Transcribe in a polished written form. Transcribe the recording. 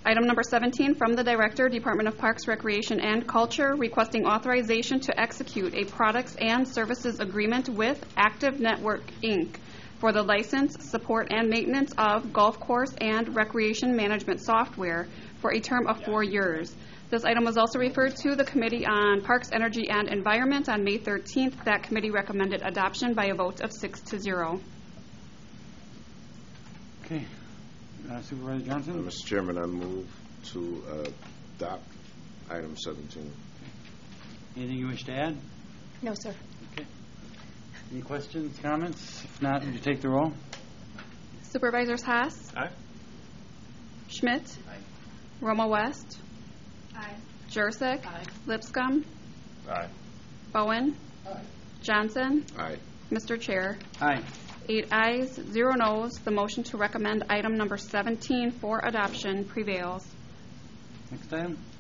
Item number 17, from the Director, Department of Parks, Recreation, and Culture, requesting authorization to execute a products and services agreement with Active Network, Inc. for the license, support, and maintenance of golf course and recreation management software for a term of 4 years. This item was also referred to the Committee on Parks, Energy, and Environment on May 13th. That committee recommended adoption by a vote of 6-0. Okay. Supervisor Johnson? Mr. Chairman, I move to adopt item 17. Anything you wish to add? No, sir. Okay. Any questions, comments? If not, would you take the roll? Supervisors Haas? Aye. Schmidt? Aye. Roma West? Aye. Jurassic? Aye. Lipscomb? Aye. Bowen? Aye. Johnson? Aye. Mr. Chair. Aye. 8 ayes, 0 noes. The motion to recommend item number 17 for adoption prevails. Next item?